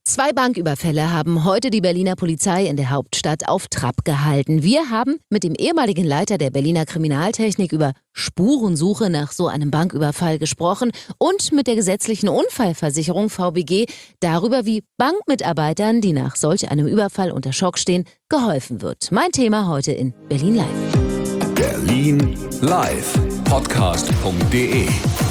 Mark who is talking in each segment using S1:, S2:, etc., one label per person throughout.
S1: Zwei Banküberfälle haben heute die Berliner Polizei in der Hauptstadt auf Trab gehalten. Wir haben mit dem ehemaligen Leiter der Berliner Kriminaltechnik über Spurensuche nach so einem Banküberfall gesprochen und mit der gesetzlichen Unfallversicherung VBG darüber, wie Bankmitarbeitern, die nach solch einem Überfall unter Schock stehen, geholfen wird. Mein Thema heute in Berlin Live.
S2: Berlin Live, podcast.de.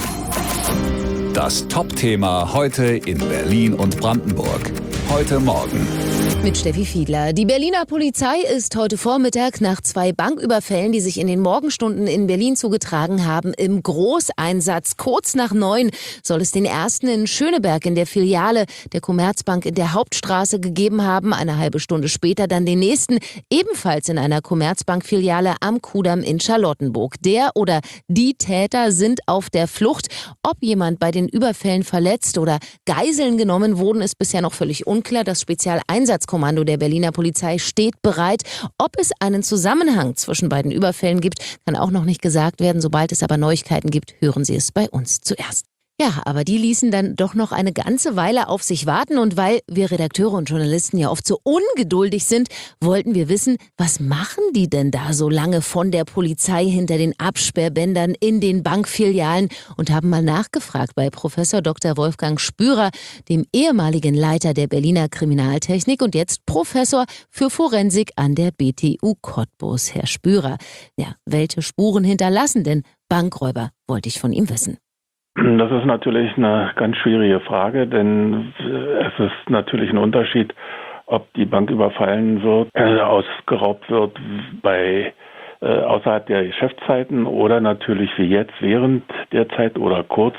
S2: Das Top-Thema heute in Berlin und Brandenburg. Heute Morgen.
S1: Mit Steffi Fiedler. Die Berliner Polizei ist heute Vormittag nach zwei Banküberfällen, die sich in den Morgenstunden in Berlin zugetragen haben, im Großeinsatz. Kurz nach 9 soll es den ersten in Schöneberg in der Filiale der Commerzbank in der Hauptstraße gegeben haben. Eine halbe Stunde später dann den nächsten, ebenfalls in einer Commerzbank-Filiale am Kudamm in Charlottenburg. Der oder die Täter sind auf der Flucht. Ob jemand bei den Überfällen verletzt oder Geiseln genommen wurden, ist bisher noch völlig unklar. Das Spezialeinsatzkommando der Berliner Polizei steht bereit. Ob es einen Zusammenhang zwischen beiden Überfällen gibt, kann auch noch nicht gesagt werden. Sobald es aber Neuigkeiten gibt, hören Sie es bei uns zuerst. Ja, aber die ließen dann doch noch eine ganze Weile auf sich warten. Und weil wir Redakteure und Journalisten ja oft so ungeduldig sind, wollten wir wissen, was machen die denn da so lange von der Polizei hinter den Absperrbändern in den Bankfilialen, und haben mal nachgefragt bei Professor Dr. Wolfgang Spürer, dem ehemaligen Leiter der Berliner Kriminaltechnik und jetzt Professor für Forensik an der BTU Cottbus. Herr Spürer, ja, welche Spuren hinterlassen denn Bankräuber, wollte ich von ihm wissen.
S3: Das ist natürlich eine ganz schwierige Frage, denn es ist natürlich ein Unterschied, ob die Bank überfallen wird, ausgeraubt wird außerhalb der Geschäftszeiten oder natürlich wie jetzt während der Zeit oder kurz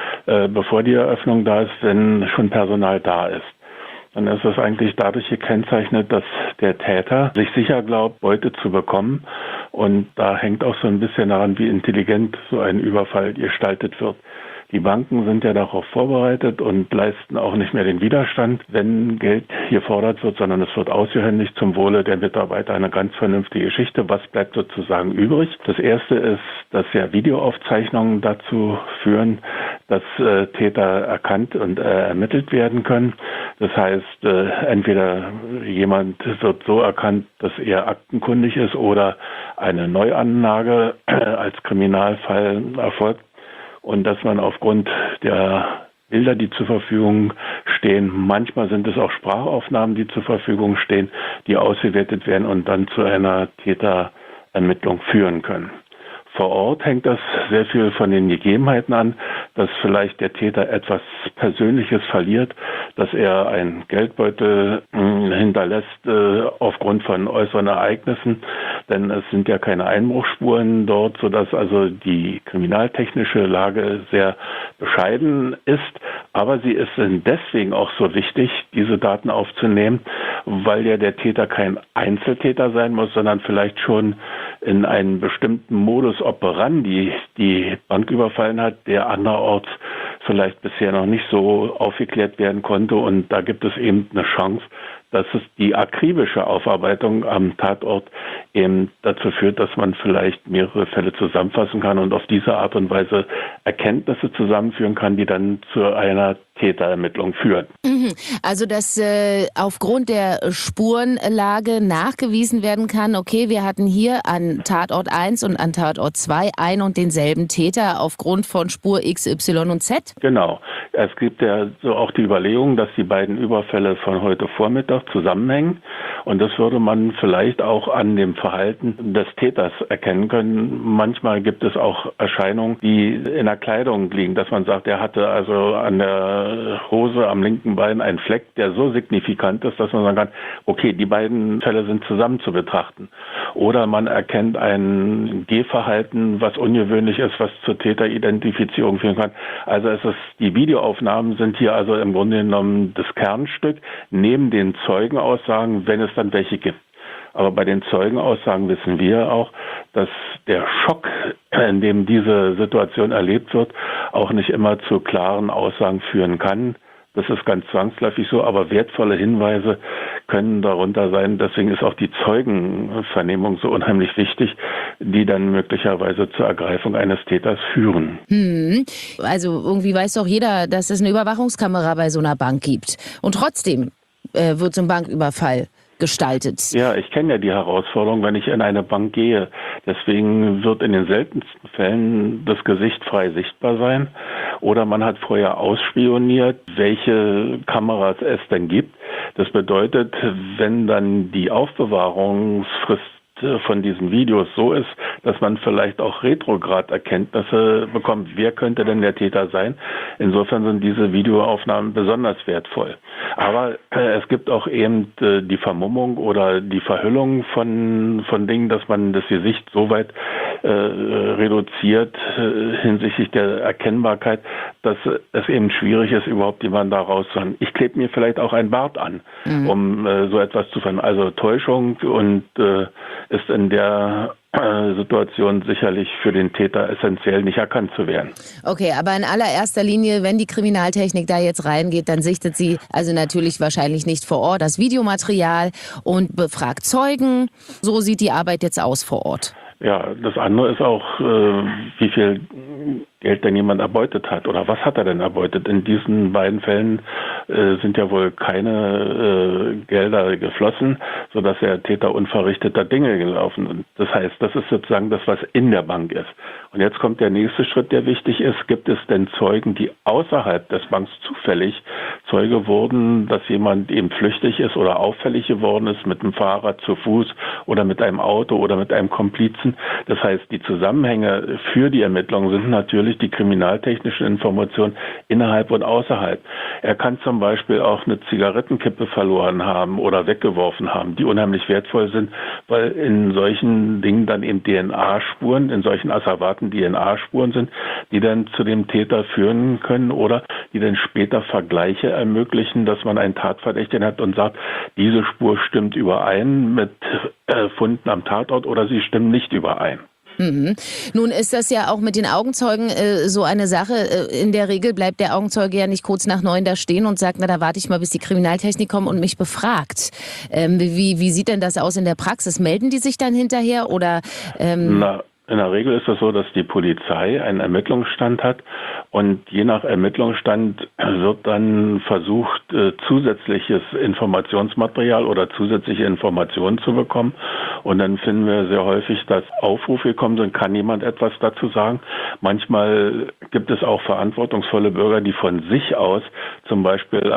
S3: bevor die Eröffnung da ist, wenn schon Personal da ist. Dann ist es eigentlich dadurch gekennzeichnet, dass der Täter sich sicher glaubt, Beute zu bekommen. Und da hängt auch so ein bisschen daran, wie intelligent so ein Überfall gestaltet wird. Die Banken sind ja darauf vorbereitet und leisten auch nicht mehr den Widerstand, wenn Geld gefordert wird, sondern es wird ausgehändigt zum Wohle der Mitarbeiter. Eine ganz vernünftige Geschichte. Was bleibt sozusagen übrig? Das erste ist, dass ja Videoaufzeichnungen dazu führen, dass Täter erkannt und ermittelt werden können. Das heißt, entweder jemand wird so erkannt, dass er aktenkundig ist oder eine Neuanlage als Kriminalfall erfolgt. Und dass man aufgrund der Bilder, die zur Verfügung stehen, manchmal sind es auch Sprachaufnahmen, die zur Verfügung stehen, die ausgewertet werden und dann zu einer Täterermittlung führen können. Vor Ort hängt das sehr viel von den Gegebenheiten an, dass vielleicht der Täter etwas Persönliches verliert, dass er einen Geldbeutel hinterlässt aufgrund von äußeren Ereignissen, denn es sind ja keine Einbruchsspuren dort, sodass also die kriminaltechnische Lage sehr bescheiden ist. Aber sie ist deswegen auch so wichtig, diese Daten aufzunehmen, weil ja der Täter kein Einzeltäter sein muss, sondern vielleicht schon in einen bestimmten Modus operandi die Bank überfallen hat, der anderorts vielleicht bisher noch nicht so aufgeklärt werden konnte. Und da gibt es eben eine Chance, dass es die akribische Aufarbeitung am Tatort eben dazu führt, dass man vielleicht mehrere Fälle zusammenfassen kann und auf diese Art und Weise Erkenntnisse zusammenführen kann, die dann zu einer Täterermittlung führen.
S1: Also, dass aufgrund der Spurenlage nachgewiesen werden kann, okay, wir hatten hier an Tatort 1 und an Tatort 2 ein und denselben Täter aufgrund von Spur X, Y und Z?
S3: Genau. Es gibt ja so auch die Überlegung, dass die beiden Überfälle von heute Vormittag zusammenhängen. Und das würde man vielleicht auch an dem Verhalten des Täters erkennen können. Manchmal gibt es auch Erscheinungen, die in der Kleidung liegen, dass man sagt, er hatte also an der Hose am linken Bein einen Fleck, der so signifikant ist, dass man sagen kann, okay, die beiden Fälle sind zusammen zu betrachten. Oder man erkennt ein Gehverhalten, was ungewöhnlich ist, was zur Täteridentifizierung führen kann. Also die Videoaufnahmen sind hier also im Grunde genommen das Kernstück, neben den Zeugenaussagen, wenn es dann welche gibt. Aber bei den Zeugenaussagen wissen wir auch, dass der Schock, in dem diese Situation erlebt wird, auch nicht immer zu klaren Aussagen führen kann. Das ist ganz zwangsläufig so, aber wertvolle Hinweise können darunter sein. Deswegen ist auch die Zeugenvernehmung so unheimlich wichtig, die dann möglicherweise zur Ergreifung eines Täters führen.
S1: Also irgendwie weiß doch jeder, dass es eine Überwachungskamera bei so einer Bank gibt. Und trotzdem wird so ein Banküberfall gestaltet.
S3: Ja, ich kenne ja die Herausforderung, wenn ich in eine Bank gehe. Deswegen wird in den seltensten Fällen das Gesicht frei sichtbar sein. Oder man hat vorher ausspioniert, welche Kameras es denn gibt. Das bedeutet, wenn dann die Aufbewahrungsfrist von diesen Videos so ist, dass man vielleicht auch Retrograd-Erkenntnisse bekommt, wer könnte denn der Täter sein. Insofern sind diese Videoaufnahmen besonders wertvoll. Aber es gibt auch eben die Vermummung oder die Verhüllung von Dingen, dass man das Gesicht so weit reduziert hinsichtlich der Erkennbarkeit, dass es eben schwierig ist, überhaupt jemanden da rauszuholen. Ich klebe mir vielleicht auch ein Bart an, um so etwas zu verhindern. Also Täuschung und ist in der Situation sicherlich für den Täter essentiell nicht erkannt zu werden.
S1: Okay, aber in allererster Linie, wenn die Kriminaltechnik da jetzt reingeht, dann sichtet sie also natürlich wahrscheinlich nicht vor Ort das Videomaterial und befragt Zeugen. So sieht die Arbeit jetzt aus vor Ort.
S3: Ja, das andere ist auch, wie viel Geld denn jemand erbeutet hat oder was hat er denn erbeutet. In diesen beiden Fällen sind ja wohl keine Gelder geflossen, sodass der Täter unverrichteter Dinge gelaufen ist. Das heißt, das ist sozusagen das, was in der Bank ist. Und jetzt kommt der nächste Schritt, der wichtig ist. Gibt es denn Zeugen, die außerhalb des Banks zufällig Zeuge wurden, dass jemand eben flüchtig ist oder auffällig geworden ist mit dem Fahrrad zu Fuß oder mit einem Auto oder mit einem Komplizen? Das heißt, die Zusammenhänge für die Ermittlungen sind natürlich die kriminaltechnischen Informationen innerhalb und außerhalb. Er kann zum Beispiel auch eine Zigarettenkippe verloren haben oder weggeworfen haben, die unheimlich wertvoll sind, weil in solchen Dingen dann eben DNA-Spuren, in solchen Asservaten DNA-Spuren sind, die dann zu dem Täter führen können oder die dann später Vergleiche ermöglichen, dass man einen Tatverdächtigen hat und sagt, diese Spur stimmt überein mit Funden am Tatort oder sie stimmen nicht überein.
S1: Nun ist das ja auch mit den Augenzeugen so eine Sache. In der Regel bleibt der Augenzeuge ja nicht kurz nach 9 da stehen und sagt, na, da warte ich mal, bis die Kriminaltechnik kommt und mich befragt. Wie sieht denn das aus in der Praxis? Melden die sich dann hinterher oder?
S3: In der Regel ist es so, dass die Polizei einen Ermittlungsstand hat und je nach Ermittlungsstand wird dann versucht, zusätzliches Informationsmaterial oder zusätzliche Informationen zu bekommen. Und dann finden wir sehr häufig, dass Aufrufe gekommen sind, kann jemand etwas dazu sagen. Manchmal gibt es auch verantwortungsvolle Bürger, die von sich aus zum Beispiel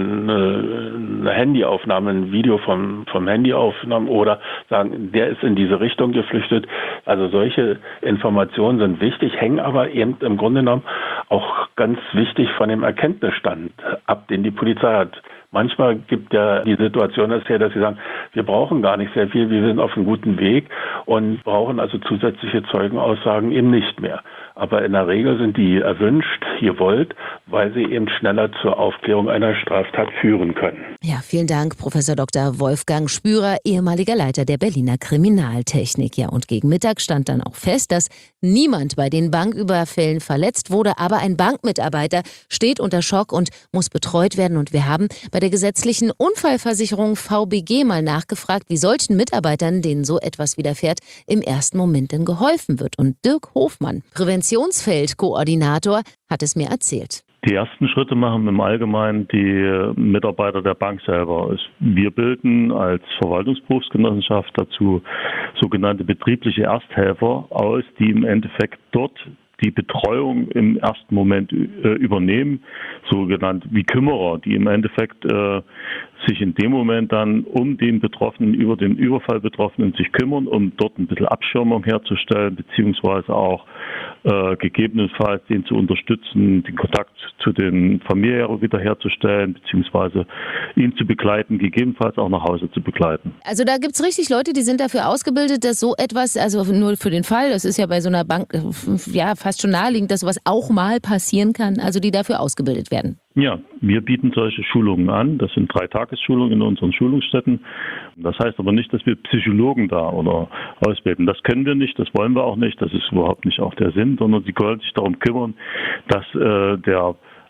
S3: eine Handyaufnahme, ein Video vom Handy aufnehmen oder sagen, der ist in diese Richtung geflüchtet. Also solche Informationen sind wichtig, hängen aber eben im Grunde genommen auch ganz wichtig von dem Erkenntnisstand ab, den die Polizei hat. Manchmal gibt ja die Situation das her, dass sie sagen, wir brauchen gar nicht sehr viel, wir sind auf einem guten Weg und brauchen also zusätzliche Zeugenaussagen eben nicht mehr. Aber in der Regel sind die erwünscht, gewollt, weil sie eben schneller zur Aufklärung einer Straftat führen können.
S1: Ja, vielen Dank, Professor Dr. Wolfgang Spürer, ehemaliger Leiter der Berliner Kriminaltechnik. Ja, und gegen Mittag stand dann auch fest, dass niemand bei den Banküberfällen verletzt wurde, aber ein Bankmitarbeiter steht unter Schock und muss betreut werden. Und wir haben bei der gesetzlichen Unfallversicherung VBG mal nachgefragt, wie solchen Mitarbeitern, denen so etwas widerfährt, im ersten Moment denn geholfen wird. Und Dirk Hofmann, Präventionsfeldkoordinator, hat es mir erzählt.
S4: Die ersten Schritte machen im Allgemeinen die Mitarbeiter der Bank selber. Wir bilden als Verwaltungsberufsgenossenschaft dazu sogenannte betriebliche Ersthelfer aus, die im Endeffekt dort die Betreuung im ersten Moment übernehmen, sogenannt wie Kümmerer, die im Endeffekt sich in dem Moment dann um den Betroffenen, über den Überfallbetroffenen sich kümmern, um dort ein bisschen Abschirmung herzustellen, beziehungsweise auch gegebenenfalls den zu unterstützen, den Kontakt zu den Familien wiederherzustellen, beziehungsweise ihn zu begleiten, gegebenenfalls auch nach Hause zu begleiten.
S1: Also da gibt's richtig Leute, die sind dafür ausgebildet, dass so etwas, also nur für den Fall, das ist ja bei so einer Bank ja fast schon naheliegend, dass sowas auch mal passieren kann, also die dafür ausgebildet werden.
S4: Ja, wir bieten solche Schulungen an. Das sind 3 Tagesschulungen in unseren Schulungsstätten. Das heißt aber nicht, dass wir Psychologen da oder ausbilden. Das können wir nicht, das wollen wir auch nicht. Das ist überhaupt nicht auch der Sinn, sondern sie sollen sich darum kümmern, dass der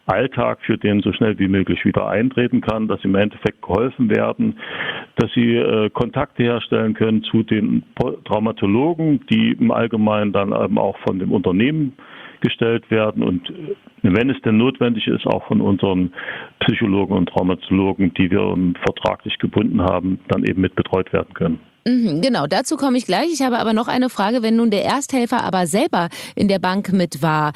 S4: Alltag für den so schnell wie möglich wieder eintreten kann, dass im Endeffekt geholfen werden, dass sie Kontakte herstellen können zu den Traumatologen, die im Allgemeinen dann eben auch von dem Unternehmen gestellt werden und wenn es denn notwendig ist, auch von unseren Psychologen und Traumatologen, die wir vertraglich gebunden haben, dann eben mit betreut werden können.
S1: Genau, dazu komme ich gleich. Ich habe aber noch eine Frage. Wenn nun der Ersthelfer aber selber in der Bank mit war,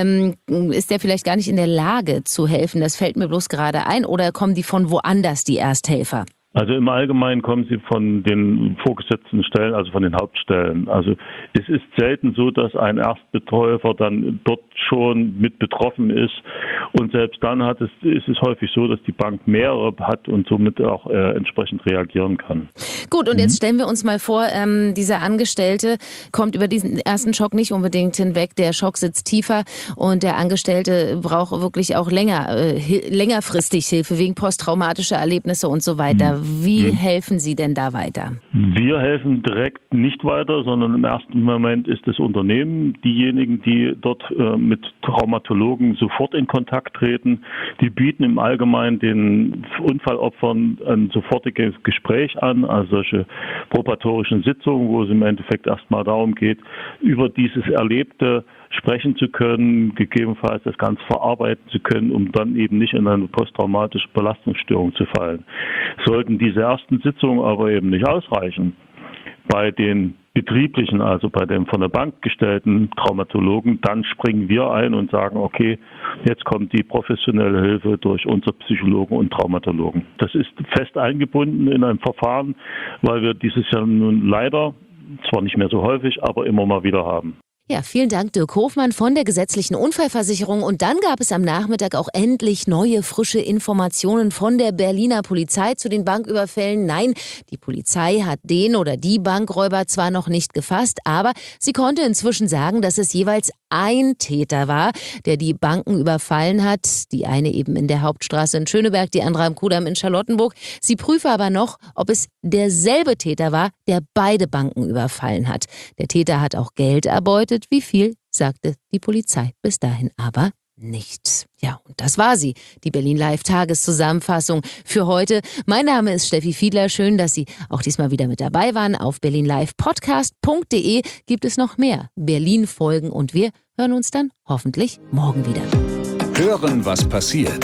S1: ist der vielleicht gar nicht in der Lage zu helfen? Das fällt mir bloß gerade ein. Oder kommen die von woanders, die Ersthelfer?
S4: Also im Allgemeinen kommen sie von den vorgesetzten Stellen, also von den Hauptstellen. Also es ist selten so, dass ein Erstbetreuer dann dort schon mit betroffen ist. Und selbst dann ist es häufig so, dass die Bank mehrere hat und somit auch entsprechend reagieren kann.
S1: Gut, und jetzt stellen wir uns mal vor, dieser Angestellte kommt über diesen ersten Schock nicht unbedingt hinweg. Der Schock sitzt tiefer und der Angestellte braucht wirklich auch längerfristig Hilfe wegen posttraumatischer Erlebnisse und so weiter. Wie helfen Sie denn da weiter?
S4: Wir helfen direkt nicht weiter, sondern im ersten Moment ist das Unternehmen diejenigen, die dort mit Traumatologen sofort in Kontakt treten. Die bieten im Allgemeinen den Unfallopfern ein sofortiges Gespräch an, also solche probatorischen Sitzungen, wo es im Endeffekt erstmal darum geht, über dieses Erlebte sprechen zu können, gegebenenfalls das Ganze verarbeiten zu können, um dann eben nicht in eine posttraumatische Belastungsstörung zu fallen. Sollten diese ersten Sitzungen aber eben nicht ausreichen, bei den betrieblichen, also bei den von der Bank gestellten Traumatologen, dann springen wir ein und sagen, okay, jetzt kommt die professionelle Hilfe durch unsere Psychologen und Traumatologen. Das ist fest eingebunden in ein Verfahren, weil wir dieses Jahr nun leider, zwar nicht mehr so häufig, aber immer mal wieder haben.
S1: Ja, vielen Dank, Dirk Hofmann von der gesetzlichen Unfallversicherung. Und dann gab es am Nachmittag auch endlich neue, frische Informationen von der Berliner Polizei zu den Banküberfällen. Nein, die Polizei hat den oder die Bankräuber zwar noch nicht gefasst, aber sie konnte inzwischen sagen, dass es jeweils ein Täter war, der die Banken überfallen hat. Die eine eben in der Hauptstraße in Schöneberg, die andere am Kudamm in Charlottenburg. Sie prüfe aber noch, ob es derselbe Täter war, der beide Banken überfallen hat. Der Täter hat auch Geld erbeutet. Wie viel, sagte die Polizei bis dahin aber nicht. Ja, und das war sie, die Berlin Live Tageszusammenfassung für heute. Mein Name ist Steffi Fiedler. Schön, dass Sie auch diesmal wieder mit dabei waren. Auf berlinlivepodcast.de gibt es noch mehr Berlin-Folgen und wir hören uns dann hoffentlich morgen wieder.
S2: Hören, was passiert.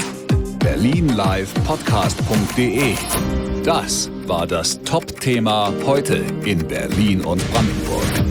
S2: berlinlivepodcast.de. Das war das Top-Thema heute in Berlin und Brandenburg.